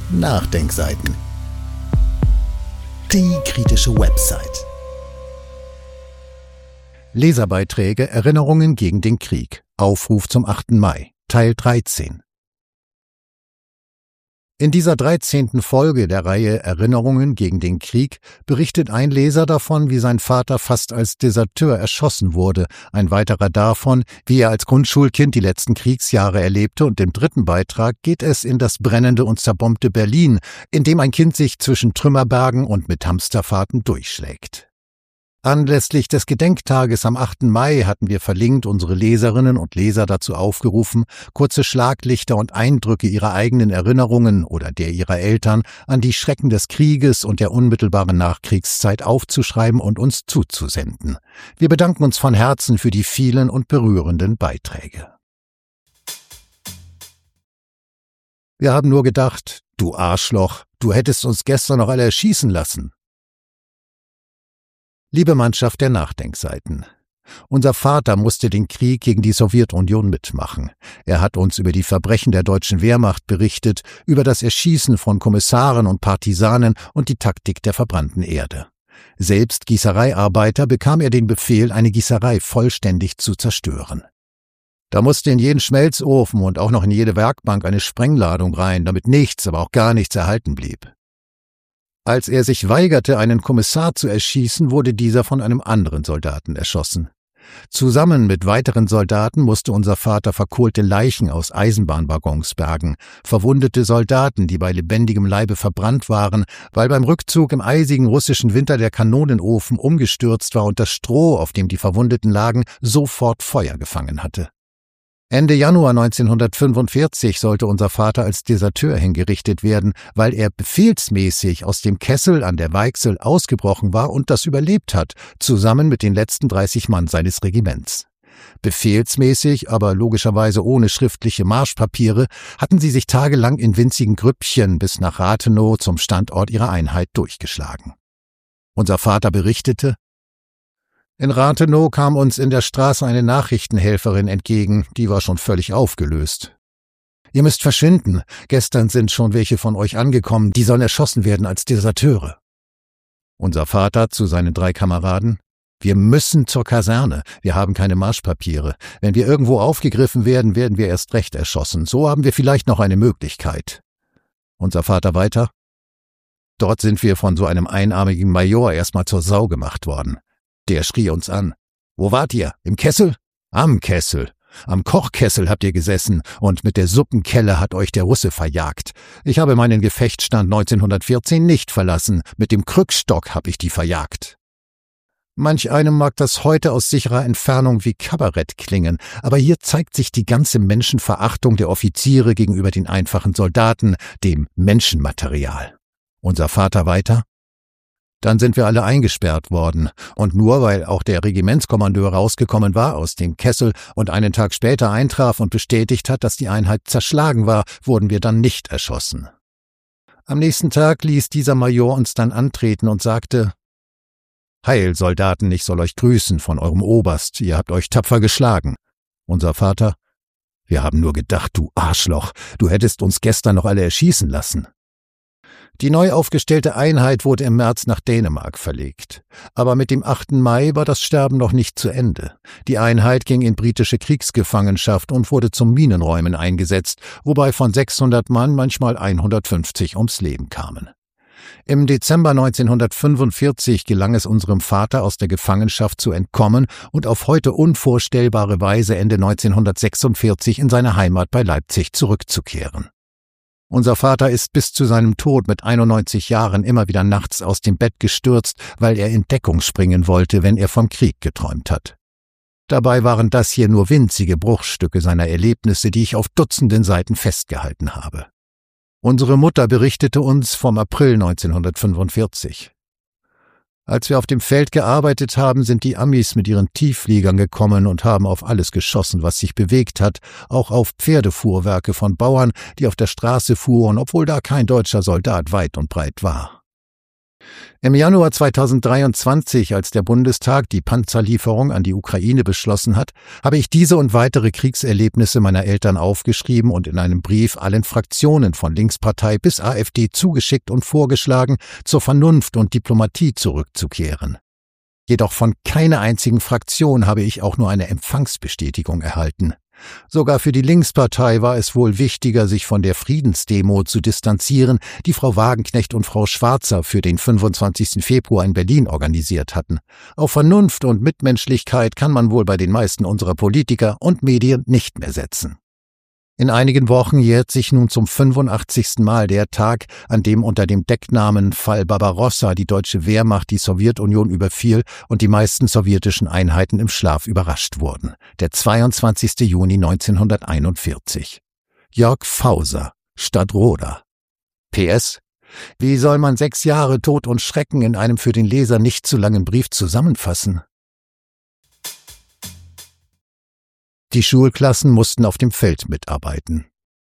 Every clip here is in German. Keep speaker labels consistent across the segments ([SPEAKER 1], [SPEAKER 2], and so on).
[SPEAKER 1] Nachdenkseiten. Die kritische Website. Leserbeiträge Erinnerungen gegen den Krieg. Aufruf zum 8. Mai. Teil 13. In dieser 13. Folge der Reihe Erinnerungen gegen den Krieg berichtet ein Leser davon, wie sein Vater fast als Deserteur erschossen wurde, ein weiterer davon, wie er als Grundschulkind die letzten Kriegsjahre erlebte, und im dritten Beitrag geht es in das brennende und zerbombte Berlin, in dem ein Kind sich zwischen Trümmerbergen und mit Hamsterfahrten durchschlägt. Anlässlich des Gedenktages am 8. Mai hatten wir verlinkt unsere Leserinnen und Leser dazu aufgerufen, kurze Schlaglichter und Eindrücke ihrer eigenen Erinnerungen oder der ihrer Eltern an die Schrecken des Krieges und der unmittelbaren Nachkriegszeit aufzuschreiben und uns zuzusenden. Wir bedanken uns von Herzen für die vielen und berührenden Beiträge. Wir haben nur gedacht, du Arschloch, du hättest uns gestern noch alle erschießen lassen. Liebe Mannschaft der Nachdenkseiten, unser Vater musste den Krieg gegen die Sowjetunion mitmachen. Er hat uns über die Verbrechen der deutschen Wehrmacht berichtet, über das Erschießen von Kommissaren und Partisanen und die Taktik der verbrannten Erde. Selbst Gießereiarbeiter bekam er den Befehl, eine Gießerei vollständig zu zerstören. Da musste in jeden Schmelzofen und auch noch in jede Werkbank eine Sprengladung rein, damit nichts, aber auch gar nichts erhalten blieb. Als er sich weigerte, einen Kommissar zu erschießen, wurde dieser von einem anderen Soldaten erschossen. Zusammen mit weiteren Soldaten musste unser Vater verkohlte Leichen aus Eisenbahnwaggons bergen, verwundete Soldaten, die bei lebendigem Leibe verbrannt waren, weil beim Rückzug im eisigen russischen Winter der Kanonenofen umgestürzt war und das Stroh, auf dem die Verwundeten lagen, sofort Feuer gefangen hatte. Ende Januar 1945 sollte unser Vater als Deserteur hingerichtet werden, weil er befehlsmäßig aus dem Kessel an der Weichsel ausgebrochen war und das überlebt hat, zusammen mit den letzten 30 Mann seines Regiments. Befehlsmäßig, aber logischerweise ohne schriftliche Marschpapiere, hatten sie sich tagelang in winzigen Grüppchen bis nach Rathenow zum Standort ihrer Einheit durchgeschlagen. Unser Vater berichtete: In Rathenow kam uns in der Straße eine Nachrichtenhelferin entgegen, die war schon völlig aufgelöst. »Ihr müsst verschwinden, gestern sind schon welche von euch angekommen, die sollen erschossen werden als Deserteure.« Unser Vater zu seinen 3 Kameraden: »Wir müssen zur Kaserne, wir haben keine Marschpapiere. Wenn wir irgendwo aufgegriffen werden, werden wir erst recht erschossen. So haben wir vielleicht noch eine Möglichkeit.« Unser Vater weiter: »Dort sind wir von so einem einarmigen Major erstmal zur Sau gemacht worden. Der schrie uns an. »Wo wart ihr? Im Kessel?« »Am Kessel. Am Kochkessel habt ihr gesessen und mit der Suppenkelle hat euch der Russe verjagt. Ich habe meinen Gefechtsstand 1914 nicht verlassen. Mit dem Krückstock hab ich die verjagt.« Manch einem mag das heute aus sicherer Entfernung wie Kabarett klingen, aber hier zeigt sich die ganze Menschenverachtung der Offiziere gegenüber den einfachen Soldaten, dem Menschenmaterial. Unser Vater weiter: »Dann sind wir alle eingesperrt worden, und nur weil auch der Regimentskommandeur rausgekommen war aus dem Kessel und einen Tag später eintraf und bestätigt hat, dass die Einheit zerschlagen war, wurden wir dann nicht erschossen. Am nächsten Tag ließ dieser Major uns dann antreten und sagte: »Heil, Soldaten, ich soll euch grüßen von eurem Oberst, ihr habt euch tapfer geschlagen.« Unser Vater: »Wir haben nur gedacht, du Arschloch, du hättest uns gestern noch alle erschießen lassen.« Die neu aufgestellte Einheit wurde im März nach Dänemark verlegt. Aber mit dem 8. Mai war das Sterben noch nicht zu Ende. Die Einheit ging in britische Kriegsgefangenschaft und wurde zum Minenräumen eingesetzt, wobei von 600 Mann manchmal 150 ums Leben kamen. Im Dezember 1945 gelang es unserem Vater, aus der Gefangenschaft zu entkommen und auf heute unvorstellbare Weise Ende 1946 in seine Heimat bei Leipzig zurückzukehren. Unser Vater ist bis zu seinem Tod mit 91 Jahren immer wieder nachts aus dem Bett gestürzt, weil er in Deckung springen wollte, wenn er vom Krieg geträumt hat. Dabei waren das hier nur winzige Bruchstücke seiner Erlebnisse, die ich auf Dutzenden Seiten festgehalten habe. Unsere Mutter berichtete uns vom April 1945. Als wir auf dem Feld gearbeitet haben, sind die Amis mit ihren Tieffliegern gekommen und haben auf alles geschossen, was sich bewegt hat, auch auf Pferdefuhrwerke von Bauern, die auf der Straße fuhren, obwohl da kein deutscher Soldat weit und breit war. Im Januar 2023, als der Bundestag die Panzerlieferung an die Ukraine beschlossen hat, habe ich diese und weitere Kriegserlebnisse meiner Eltern aufgeschrieben und in einem Brief allen Fraktionen von Linkspartei bis AfD zugeschickt und vorgeschlagen, zur Vernunft und Diplomatie zurückzukehren. Jedoch von keiner einzigen Fraktion habe ich auch nur eine Empfangsbestätigung erhalten. Sogar für die Linkspartei war es wohl wichtiger, sich von der Friedensdemo zu distanzieren, die Frau Wagenknecht und Frau Schwarzer für den 25. Februar in Berlin organisiert hatten. Auf Vernunft und Mitmenschlichkeit kann man wohl bei den meisten unserer Politiker und Medien nicht mehr setzen. In einigen Wochen jährt sich nun zum 85. Mal der Tag, an dem unter dem Decknamen Fall Barbarossa die deutsche Wehrmacht die Sowjetunion überfiel und die meisten sowjetischen Einheiten im Schlaf überrascht wurden. Der 22. Juni 1941. Jörg Fauser, Stadtroda. PS: Wie soll man 6 Jahre Tod und Schrecken in einem für den Leser nicht zu langen Brief zusammenfassen? Die Schulklassen mussten auf dem Feld mitarbeiten.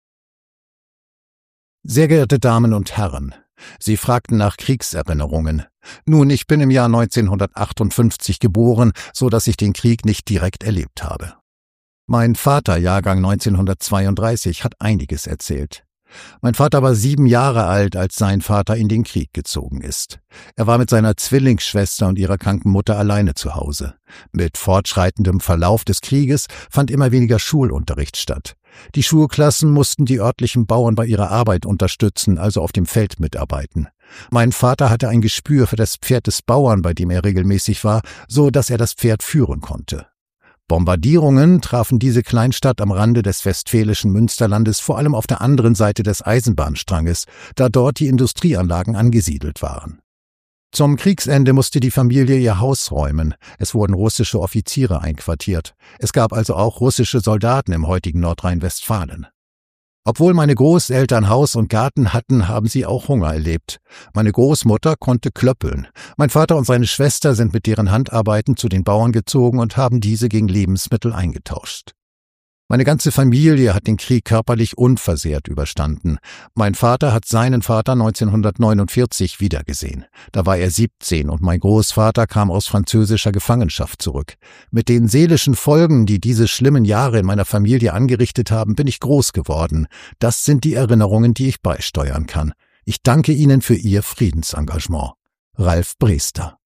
[SPEAKER 1] Sehr geehrte Damen und Herren, Sie fragten nach Kriegserinnerungen. Nun, ich bin im Jahr 1958 geboren, so dass ich den Krieg nicht direkt erlebt habe. Mein Vater, Jahrgang 1932, hat einiges erzählt. Mein Vater war 7 Jahre alt, als sein Vater in den Krieg gezogen ist. Er war mit seiner Zwillingsschwester und ihrer kranken Mutter alleine zu Hause. Mit fortschreitendem Verlauf des Krieges fand immer weniger Schulunterricht statt. Die Schulklassen mussten die örtlichen Bauern bei ihrer Arbeit unterstützen, also auf dem Feld mitarbeiten. Mein Vater hatte ein Gespür für das Pferd des Bauern, bei dem er regelmäßig war, so dass er das Pferd führen konnte. Bombardierungen trafen diese Kleinstadt am Rande des westfälischen Münsterlandes vor allem auf der anderen Seite des Eisenbahnstranges, da dort die Industrieanlagen angesiedelt waren. Zum Kriegsende musste die Familie ihr Haus räumen. Es wurden russische Offiziere einquartiert. Es gab also auch russische Soldaten im heutigen Nordrhein-Westfalen. Obwohl meine Großeltern Haus und Garten hatten, haben sie auch Hunger erlebt. Meine Großmutter konnte klöppeln. Mein Vater und seine Schwester sind mit deren Handarbeiten zu den Bauern gezogen und haben diese gegen Lebensmittel eingetauscht. Meine ganze Familie hat den Krieg körperlich unversehrt überstanden. Mein Vater hat seinen Vater 1949 wiedergesehen. Da war er 17 und mein Großvater kam aus französischer Gefangenschaft zurück. Mit den seelischen Folgen, die diese schlimmen Jahre in meiner Familie angerichtet haben, bin ich groß geworden. Das sind die Erinnerungen, die ich beisteuern kann. Ich danke Ihnen für Ihr Friedensengagement. Ralf Brester.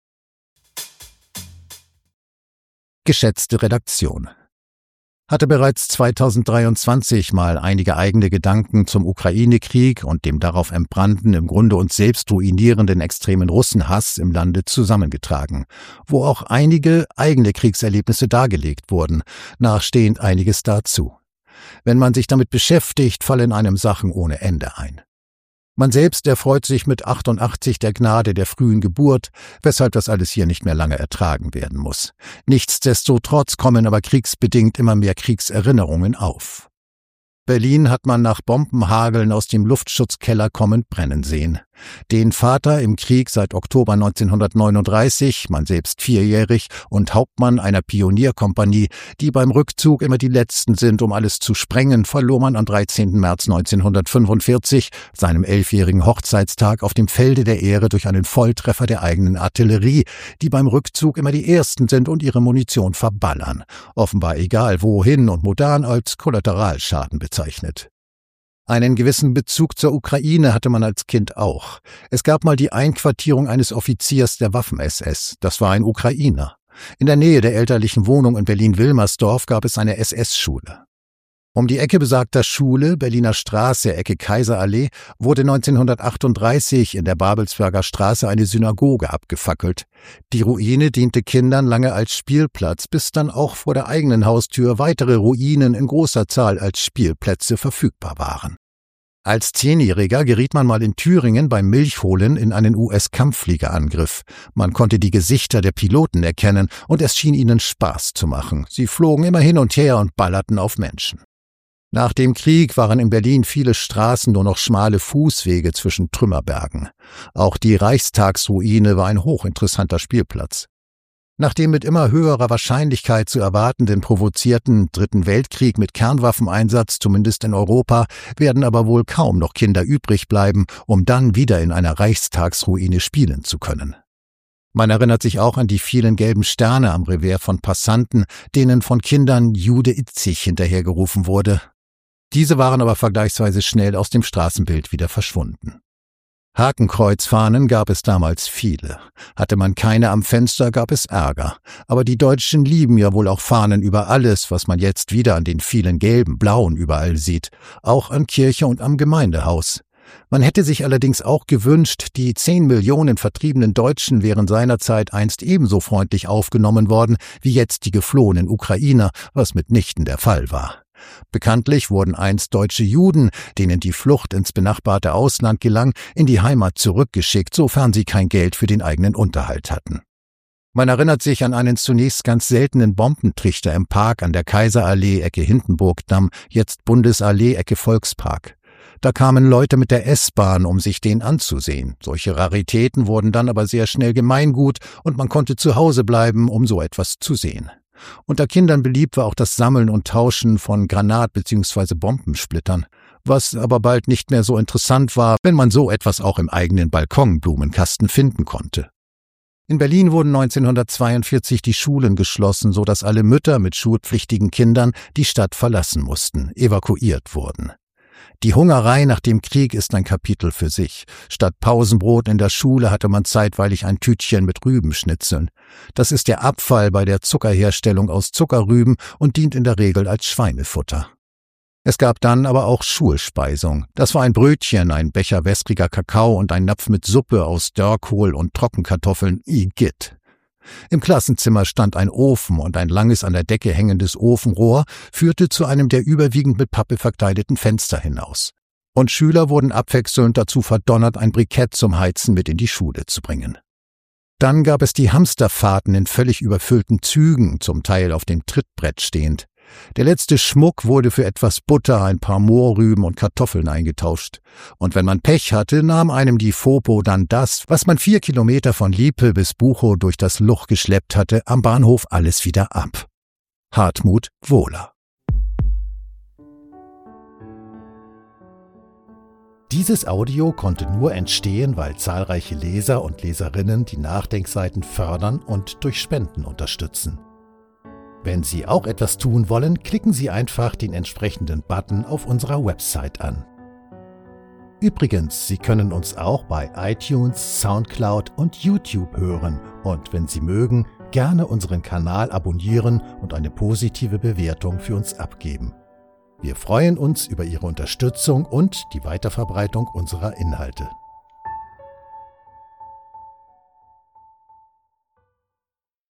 [SPEAKER 1] Geschätzte Redaktion. Hatte bereits 2023 mal einige eigene Gedanken zum Ukraine-Krieg und dem darauf entbrannten, im Grunde uns selbst ruinierenden extremen Russenhass im Lande zusammengetragen, wo auch einige eigene Kriegserlebnisse dargelegt wurden, nachstehend einiges dazu. Wenn man sich damit beschäftigt, fallen einem Sachen ohne Ende ein. Man selbst erfreut sich mit 88 der Gnade der frühen Geburt, weshalb das alles hier nicht mehr lange ertragen werden muss. Nichtsdestotrotz kommen aber kriegsbedingt immer mehr Kriegserinnerungen auf. Berlin hat man nach Bombenhageln aus dem Luftschutzkeller kommend brennen sehen. Den Vater im Krieg seit Oktober 1939, man selbst 4-jährig und Hauptmann einer Pionierkompanie, die beim Rückzug immer die Letzten sind, um alles zu sprengen, verlor man am 13. März 1945, seinem 11-jährigen Hochzeitstag, auf dem Felde der Ehre durch einen Volltreffer der eigenen Artillerie, die beim Rückzug immer die Ersten sind und ihre Munition verballern. Offenbar egal wohin und modern als Kollateralschaden bezeichnet. Einen gewissen Bezug zur Ukraine hatte man als Kind auch. Es gab mal die Einquartierung eines Offiziers der Waffen-SS. Das war ein Ukrainer. In der Nähe der elterlichen Wohnung in Berlin-Wilmersdorf gab es eine SS-Schule. Um die Ecke besagter Schule, Berliner Straße, Ecke Kaiserallee, wurde 1938 in der Babelsberger Straße eine Synagoge abgefackelt. Die Ruine diente Kindern lange als Spielplatz, bis dann auch vor der eigenen Haustür weitere Ruinen in großer Zahl als Spielplätze verfügbar waren. Als 10-Jähriger geriet man mal in Thüringen beim Milchholen in einen US-Kampffliegerangriff. Man konnte die Gesichter der Piloten erkennen und es schien ihnen Spaß zu machen. Sie flogen immer hin und her und ballerten auf Menschen. Nach dem Krieg waren in Berlin viele Straßen nur noch schmale Fußwege zwischen Trümmerbergen. Auch die Reichstagsruine war ein hochinteressanter Spielplatz. Nach dem mit immer höherer Wahrscheinlichkeit zu erwartenden provozierten Dritten Weltkrieg mit Kernwaffeneinsatz, zumindest in Europa, werden aber wohl kaum noch Kinder übrig bleiben, um dann wieder in einer Reichstagsruine spielen zu können. Man erinnert sich auch an die vielen gelben Sterne am Revers von Passanten, denen von Kindern Jude Itzig hinterhergerufen wurde. Diese waren aber vergleichsweise schnell aus dem Straßenbild wieder verschwunden. Hakenkreuzfahnen gab es damals viele. Hatte man keine am Fenster, gab es Ärger. Aber die Deutschen lieben ja wohl auch Fahnen über alles, was man jetzt wieder an den vielen gelben, blauen überall sieht. Auch an Kirche und am Gemeindehaus. Man hätte sich allerdings auch gewünscht, die 10 Millionen vertriebenen Deutschen wären seinerzeit einst ebenso freundlich aufgenommen worden, wie jetzt die geflohenen Ukrainer, was mitnichten der Fall war. Bekanntlich wurden einst deutsche Juden, denen die Flucht ins benachbarte Ausland gelang, in die Heimat zurückgeschickt, sofern sie kein Geld für den eigenen Unterhalt hatten. Man erinnert sich an einen zunächst ganz seltenen Bombentrichter im Park an der Kaiserallee Ecke Hindenburgdamm, jetzt Bundesallee Ecke Volkspark. Da kamen Leute mit der S-Bahn, um sich den anzusehen. Solche Raritäten wurden dann aber sehr schnell Gemeingut und man konnte zu Hause bleiben, um so etwas zu sehen. Unter Kindern beliebt war auch das Sammeln und Tauschen von Granat- bzw. Bombensplittern, was aber bald nicht mehr so interessant war, wenn man so etwas auch im eigenen Balkonblumenkasten finden konnte. In Berlin wurden 1942 die Schulen geschlossen, so dass alle Mütter mit schulpflichtigen Kindern die Stadt verlassen mussten, evakuiert wurden. Die Hungerei nach dem Krieg ist ein Kapitel für sich. Statt Pausenbrot in der Schule hatte man zeitweilig ein Tütchen mit Rübenschnitzeln. Das ist der Abfall bei der Zuckerherstellung aus Zuckerrüben und dient in der Regel als Schweinefutter. Es gab dann aber auch Schulspeisung. Das war ein Brötchen, ein Becher wässriger Kakao und ein Napf mit Suppe aus Dörrkohl und Trockenkartoffeln. Igitt. Im Klassenzimmer stand ein Ofen und ein langes an der Decke hängendes Ofenrohr führte zu einem der überwiegend mit Pappe verkleideten Fenster hinaus. Und Schüler wurden abwechselnd dazu verdonnert, ein Brikett zum Heizen mit in die Schule zu bringen. Dann gab es die Hamsterfahrten in völlig überfüllten Zügen, zum Teil auf dem Trittbrett stehend. Der letzte Schmuck wurde für etwas Butter, ein paar Mohrrüben und Kartoffeln eingetauscht. Und wenn man Pech hatte, nahm einem die Fopo dann das, was man 4 Kilometer von Liepe bis Buchow durch das Luch geschleppt hatte, am Bahnhof alles wieder ab. Hartmut Wohler. Dieses Audio konnte nur entstehen, weil zahlreiche Leser und Leserinnen die Nachdenkseiten fördern und durch Spenden unterstützen. Wenn Sie auch etwas tun wollen, klicken Sie einfach den entsprechenden Button auf unserer Website an. Übrigens, Sie können uns auch bei iTunes, Soundcloud und YouTube hören und wenn Sie mögen, gerne unseren Kanal abonnieren und eine positive Bewertung für uns abgeben. Wir freuen uns über Ihre Unterstützung und die Weiterverbreitung unserer Inhalte.